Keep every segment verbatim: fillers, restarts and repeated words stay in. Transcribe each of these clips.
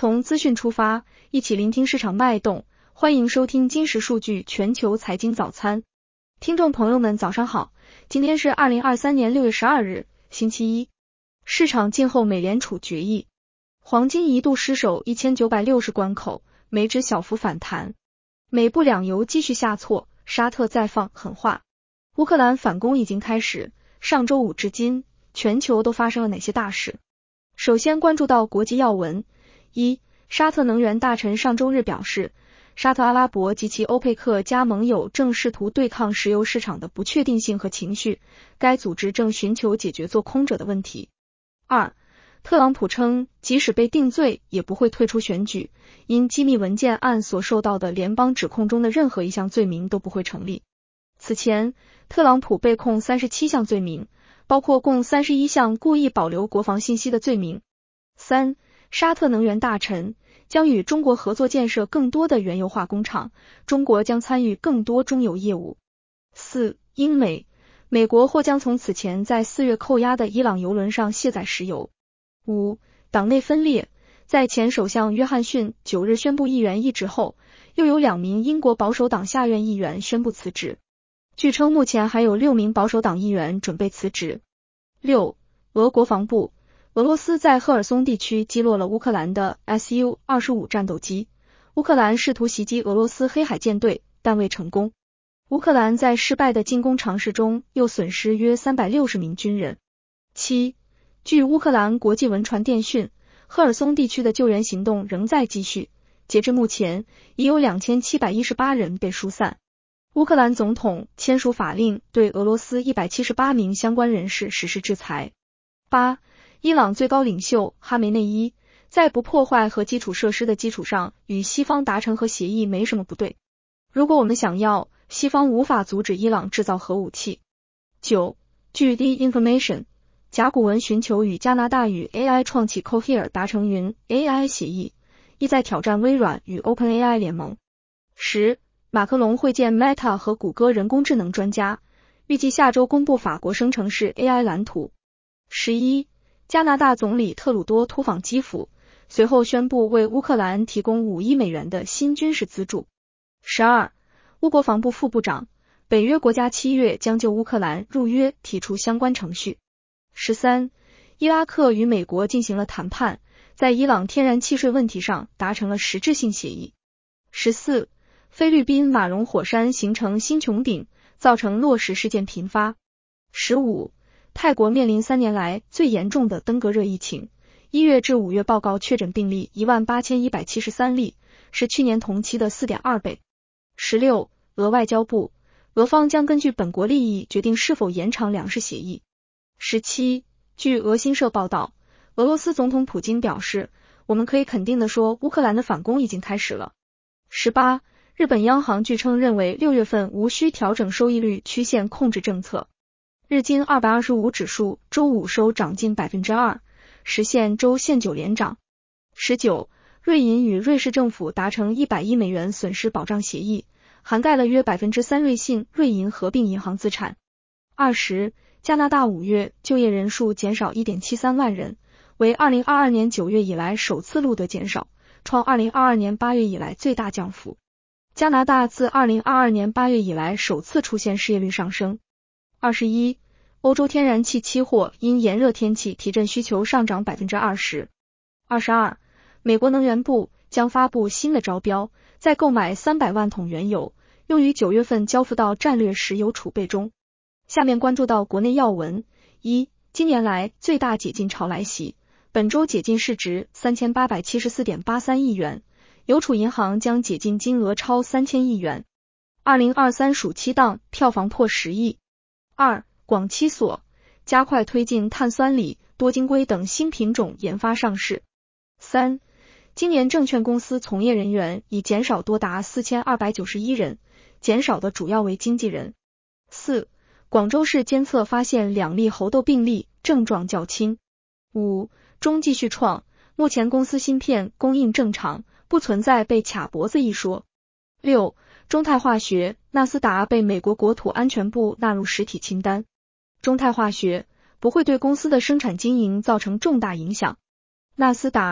从资讯出发，一起聆听市场脉动。欢迎收听今时数据全球财经早餐。听众朋友们早上好，今天是二零二三年六月十二日，星期一。市场静候美联储决议，黄金一度失守一千九百六十关口，美指小幅反弹。美布两油继续下挫，沙特再放狠话。乌克兰反攻已经开始，上周五至今，全球都发生了哪些大事？首先关注到国际要闻。一、沙特能源大臣上周日表示，沙特阿拉伯及其欧佩克加盟友正试图对抗石油市场的不确定性和情绪，该组织正寻求解决做空者的问题。二、特朗普称，即使被定罪，也不会退出选举，因机密文件案所受到的联邦指控中的任何一项罪名都不会成立。此前，特朗普被控三十七项罪名，包括共三十一项故意保留国防信息的罪名。三、沙特能源大臣将与中国合作建设更多的原油化工厂，中国将参与更多中油业务。四、英美，美国或将从此前在四月扣押的伊朗油轮上卸载石油。五、党内分裂，在前首相约翰逊九日宣布议员易职后，又有两名英国保守党下院议员宣布辞职。据称目前还有六名保守党议员准备辞职。六、俄国防部，俄罗斯在赫尔松地区击落了乌克兰的 S U 二十五 战斗机，乌克兰试图袭击俄罗斯黑海舰队，但未成功。乌克兰在失败的进攻尝试中又损失约三百六十名军人。七、据乌克兰国际文传电讯，赫尔松地区的救援行动仍在继续，截至目前，已有两千七百一十八人被疏散。乌克兰总统签署法令，对俄罗斯一百七十八名相关人士实施制裁。八、伊朗最高领袖哈梅内伊在不破坏核基础设施的基础上与西方达成核协议没什么不对。如果我们想要，西方无法阻止伊朗制造核武器。九、据 The Information， 甲骨文寻求与加拿大与 A I 创企 Cohere 达成云 A I 协议，意在挑战微软与 OpenAI 联盟。十、马克龙会见 Meta 和谷歌人工智能专家，预计下周公布法国生成式 A I 蓝图。十一、加拿大总理特鲁多突访基辅，随后宣布为乌克兰提供五亿美元的新军事资助。十二、乌国防部副部长，北约国家七月将就乌克兰入约提出相关程序。十三、伊拉克与美国进行了谈判，在伊朗天然气税问题上达成了实质性协议。十四、菲律宾马荣火山形成新穹顶，造成落石事件频发。十五、泰国面临三年来最严重的登革热疫情，一月至五月报告确诊病例一万八千一百七十三例，是去年同期的 四点二倍。十六、俄外交部，俄方将根据本国利益决定是否延长粮食协议。十七、据俄新社报道，俄罗斯总统普京表示，我们可以肯定地说，乌克兰的反攻已经开始了。十八、日本央行据称认为六月份无需调整收益率曲线控制政策。日经二百二十五指数周五收涨近 百分之二， 实现周线九连涨。十九、瑞银与瑞士政府达成一百亿美元损失保障协议，涵盖了约 百分之三 瑞信、瑞银合并银行资产。二十、加拿大五月就业人数减少 一点七三万人，为二零二二年九月以来首次录得减少，创二零二二年八月以来最大降幅。加拿大自二零二二年八月以来首次出现失业率上升。二十一、欧洲天然气期货因炎热天气提振需求上涨 百分之二十。二十二、美国能源部将发布新的招标，再购买三百万桶原油，用于九月份交付到战略石油储备中。下面关注到国内要闻。一、今年来最大解禁潮来袭，本周解禁市值 三千八百七十四点八三亿元，邮储银行将解禁金额超三千亿元。二零二三暑期档票房破十亿。二、广期所加快推进碳酸锂、多晶硅等新品种研发上市。三、今年证券公司从业人员已减少多达四千二百九十一人，减少的主要为经纪人。四、广州市监测发现两例猴痘病例，症状较轻。五、中继续创，目前公司芯片供应正常，不存在被卡脖子一说。六、中泰化学、纳斯达被美国国土安全部纳入实体清单。中泰化学不会对公司的生产经营造成重大影响。纳斯达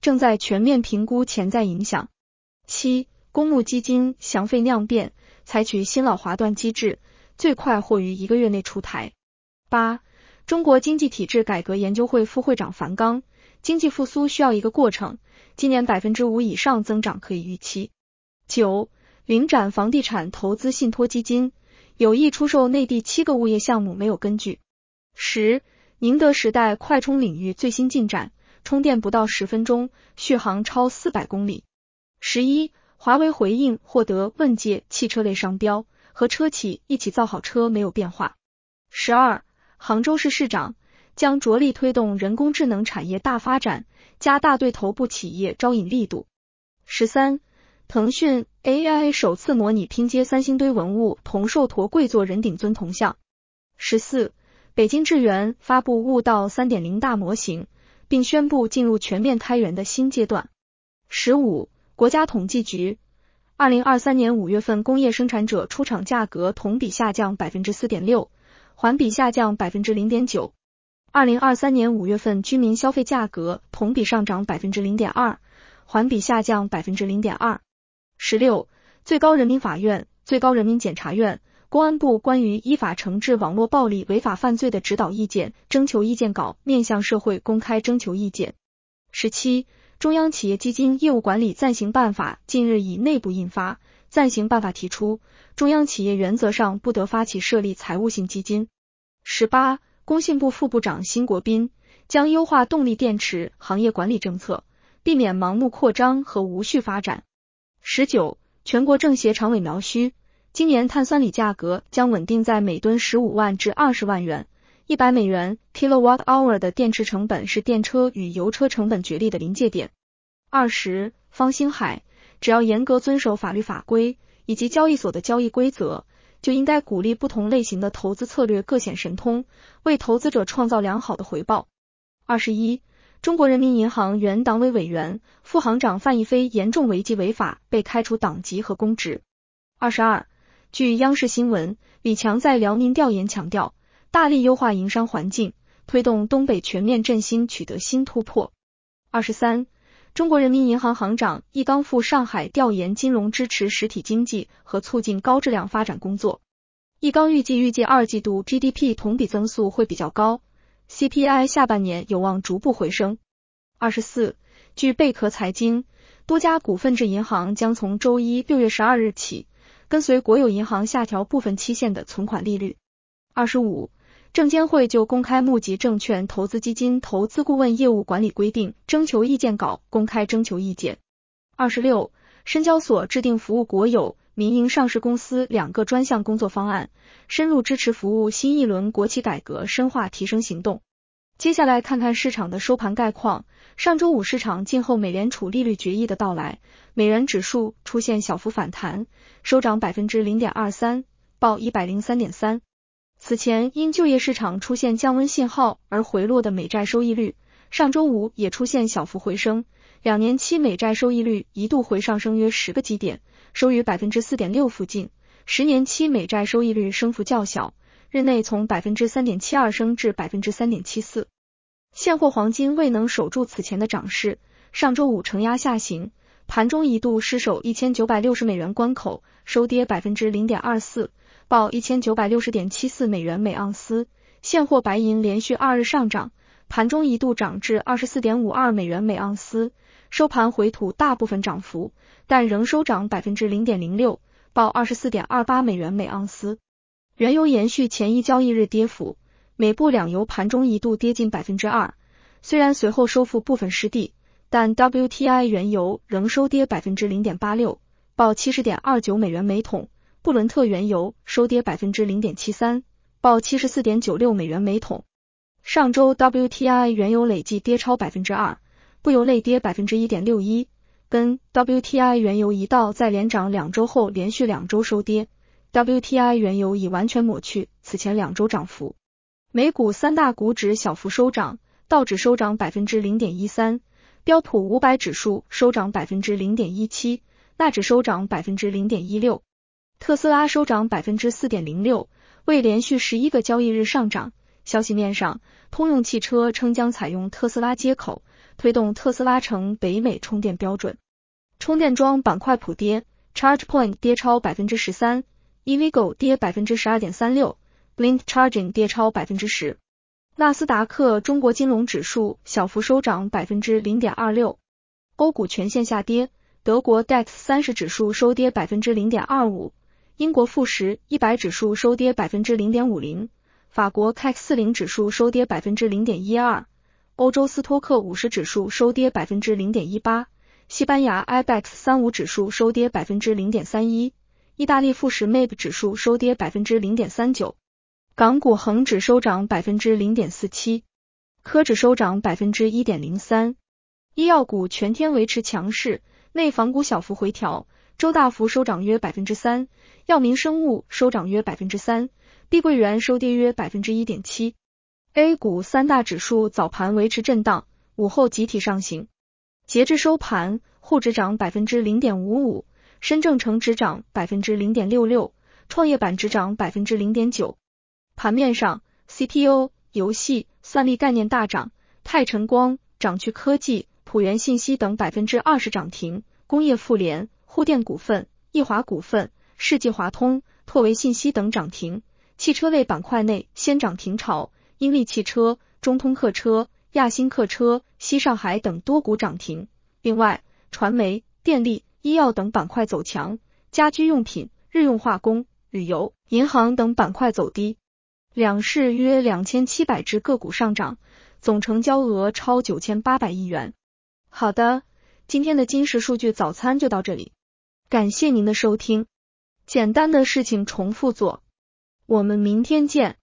正在全面评估潜在影响。七、公募基金详费酿变，采取新老滑段机制，最快或于一个月内出台。八、中国经济体制改革研究会副会长樊纲，经济复苏需要一个过程，今年 百分之五 以上增长可以预期。九、领展房地产投资信托基金有意出售内地七个物业项目没有根据。十、宁德时代快充领域最新进展，充电不到十分钟，续航超四百公里。十一、华为回应获得问界汽车类商标，和车企一起造好车没有变化。十二、杭州市市长将着力推动人工智能产业大发展，加大对头部企业招引力度。十三、腾讯 A I 首次模拟拼接三星堆文物铜兽驼跪坐人顶尊铜像。十四、北京智源发布悟道 三点零 大模型，并宣布进入全面开源的新阶段。十五、国家统计局二零二三年五月份工业生产者出厂价格同比下降 百分之四点六， 环比下降 百分之零点九。 二零二三年五月份居民消费价格同比上涨 百分之零点二， 环比下降 百分之零点二。 十六、最高人民法院、最高人民检察院、公安部关于依法惩治网络暴力违法犯罪的指导意见征求意见稿面向社会公开征求意见。十七、中央企业基金业务管理暂行办法近日以内部印发，暂行办法提出，中央企业原则上不得发起设立财务性基金。十八、工信部副部长辛国斌将优化动力电池行业管理政策，避免盲目扩张和无序发展。十九、全国政协常委苗须，今年碳酸锂价格将稳定在每吨十五万至二十万元，一百美元 kilowatt hour 的电池成本是电车与油车成本角力的临界点。二十、方星海，只要严格遵守法律法规以及交易所的交易规则，就应该鼓励不同类型的投资策略各显神通，为投资者创造良好的回报。二十一、中国人民银行原党委委员、副行长范一飞严重违纪违法，被开除党籍和公职。二十二、据央视新闻，李强在辽宁调研强调，大力优化营商环境，推动东北全面振兴取得新突破。二十三、中国人民银行行长易纲赴上海调研金融支持实体经济和促进高质量发展工作。易纲预计预计二季度 G D P 同比增速会比较高， C P I 下半年有望逐步回升。二十四、据贝壳财经，多家股份制银行将从周一六月十二日起，跟随国有银行下调部分期限的存款利率。二十五、证监会就公开募集证券投资基金投资顾问业务管理规定征求意见稿公开征求意见。二十六、深交所制定服务国有、民营上市公司两个专项工作方案，深入支持服务新一轮国企改革深化提升行动。接下来看看市场的收盘概况。上周五市场静候美联储利率决议的到来，美元指数出现小幅反弹，收涨 百分之零点二三， 报 一百零三点三。此前因就业市场出现降温信号而回落的美债收益率，上周五也出现小幅回升，两年期美债收益率一度回上升约十个基点，收于 百分之四点六 附近，十年期美债收益率升幅较小，日内从 百分之三点七二 升至 百分之三点七四。现货黄金未能守住此前的涨势，上周五承压下行，盘中一度失守一千九百六十美元关口，收跌 百分之零点二四， 报 一千九百六十点七四美元每盎司。现货白银连续二日上涨，盘中一度涨至 二十四点五二美元每盎司，收盘回吐大部分涨幅，但仍收涨 百分之零点零六， 报 二十四点二八美元每盎司。原油延续前一交易日跌幅，美布两油盘中一度跌近 百分之二， 虽然随后收复部分失地，但 W T I 原油仍收跌 百分之零点八六， 报 七十点二九美元每桶，布伦特原油收跌 百分之零点七三， 报 七十四点九六美元每桶。上周 W T I 原油累计跌超 百分之二， 布油累跌 百分之一点六一， 跟 W T I 原油一道在连涨两周后连续两周收跌， W T I 原油已完全抹去此前两周涨幅。美股三大股指小幅收涨，道指收涨 百分之零点一三， 标普五百指数收涨 百分之零点一七， 纳指收涨 百分之零点一六， 特斯拉收涨 百分之四点零六， 为连续十一个交易日上涨。消息面上，通用汽车称将采用特斯拉接口， 推动特斯拉成北美充电标准。充电桩板块普跌 ，ChargePoint 跌超 百分之十三， EVgo 跌 百分之十二点三六， Blink Charging 跌超 百分之十。纳斯达克中国金融指数小幅收涨 百分之零点二六， 欧股全线下跌，德国 D A X 三十指数收跌 百分之零点二五， 英国富时一百指数收跌 百分之零点五零， 法国 C A C 四十指数收跌 百分之零点一二， 欧洲斯托克五十指数收跌 百分之零点一八， 西班牙 I B E X 三十指数收跌 百分之零点三一， 意大利富时 M A B 指数收跌 百分之零点三九， 港股恒指收涨 百分之零点四七， 科指收涨 百分之一点零三。 医药股全天维持强势，内房股小幅回调，周大福收涨约 百分之三， 药明生物收涨约 百分之三， 碧桂园收跌约 百分之一点七。 A 股三大指数早盘维持震荡，午后集体上行。截至收盘，沪指涨 百分之零点五五， 深证成指涨 百分之零点六六， 创业板指涨 百分之零点九。 盘面上 C P U、 游戏、算力概念大涨，泰晨光、掌趣科技、普元信息等 百分之二十 涨停，工业富联、沪电股份、易华股份、世纪华通、拓维信息等涨停。汽车类板块内先涨停潮，英利汽车、中通客车、亚星客车、西上海等多股涨停。另外，传媒、电力、医药等板块走强，家居用品、日用化工、旅游、银行等板块走低。两市约两千七百只个股上涨，总成交额超九千八百亿元。好的，今天的金石数据早餐就到这里，感谢您的收听。简单的事情重复做，我们明天见。